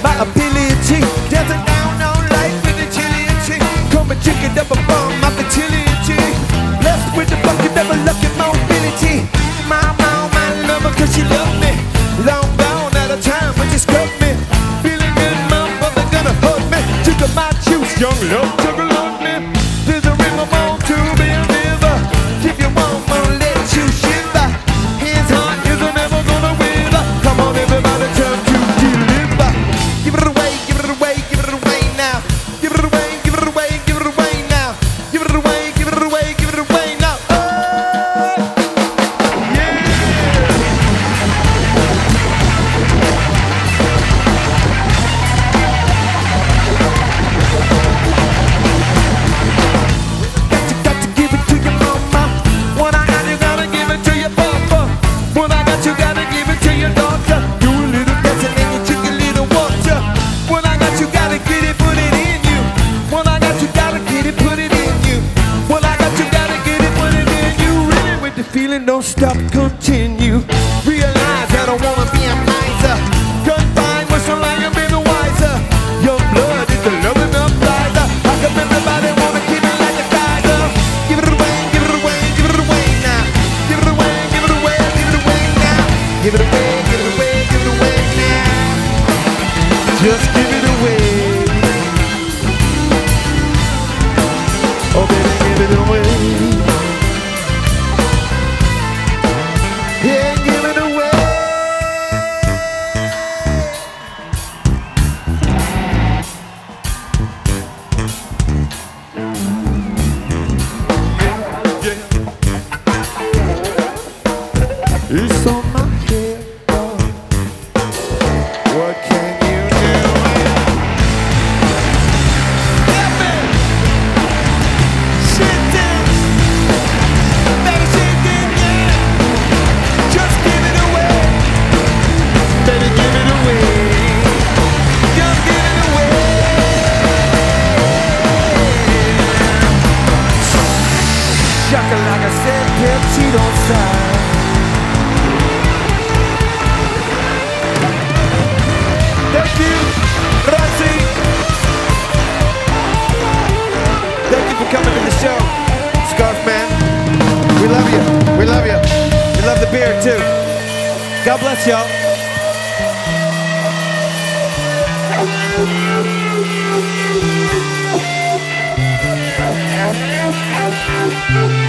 my ability. Dancing down on life with agility. Come and chicken up a bomb, my fertility. Blessed with the bucket, never lucky mobility. My lover, cause she loved me. Long gone out of time, but just cut me. Feeling good, my mother gonna hug me. Took up my juice, young love, took a love me. There's a ring I'm on to be a river. If you want, I'll let you shiver. Hands on, is never gonna wither. Come on, everybody, turn to deliver. Give it away, give it away, give it away now. Give it away, give it away, give it away now. Give it away, give it away, give it away now. Oh, yeah. Got to give it to your mama. When I got you, gotta give it to your papa. When I got you, gotta give it to your daughter. Do a little dancing and you drink a little water. When I got you, gotta get it, put it in you. When I got you, gotta get it, put it in you. When I got you, gotta get it, put it in you. Really with the feeling, don't stop, continue. Realize I don't wanna be a miser. Confined with some lying, be the wiser. Your blood is the love enough riser. How come everybody wanna keep it like a tiger? Give it away, give it away, give it away now. Give it away, give it away, give it away now. Give it away, give it away, give it away now. Just give it away. Oh baby, give it away. Yeah, give it away. It's on my head, dog. What can you do? Yeah, man. Shit down. Better shit down, yeah. Just give it away. Better give it away. Just give it away. Shaka like I said, Pepsi don't sigh. Thank you, Razzie. Thank you for coming to the show, Scarf Man. We love you. We love you. We love the beer too. God bless y'all.